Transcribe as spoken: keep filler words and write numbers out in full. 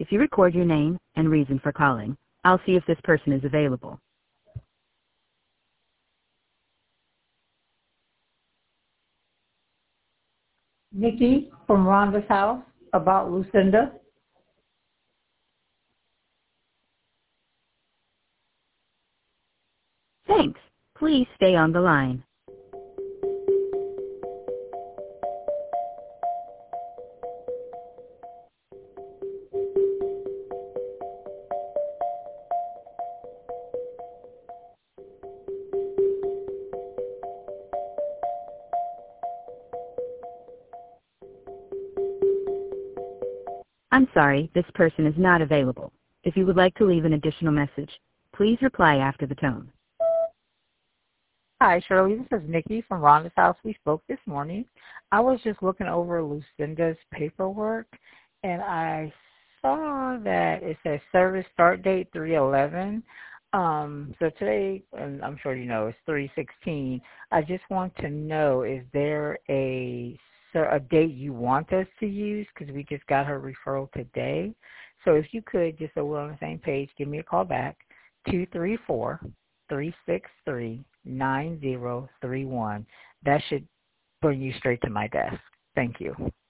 If you record your name and reason for calling, I'll see if this person is available. Nikki from Rhonda's house about Lucinda. Thanks. Please stay on the line. I'm sorry, this person is not available. If you would like to leave an additional message, please reply after the tone. Hi, Shirley. This is Nikki from Rhonda's house. We spoke this morning. I was just looking over Lucinda's paperwork, and I saw that it says service start date three eleven. Um, so today, and I'm sure you know, it's three sixteen. I just want to know, is there a a date you want us to use? Because we just got her referral today. So if you could, just so we're on the same page, give me a call back, two three four, three six three, nine zero three one. That should bring you straight to my desk. Thank you.